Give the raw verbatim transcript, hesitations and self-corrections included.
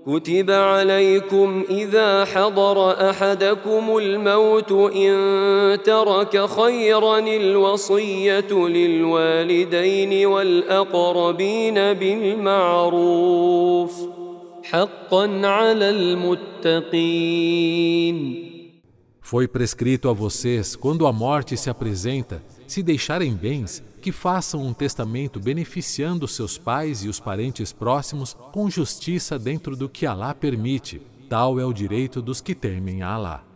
كتب عليكم إذا حضر أحدكم الموت إن ترك خيرا الوصية للوالدين والأقربين بالمعروف حقا على المتقين. Foi prescrito a vocês, quando a morte se apresenta, se deixarem bens, que façam um testamento beneficiando seus pais e os parentes próximos com justiça dentro do que Alá permite. Tal é o direito dos que temem a Alá.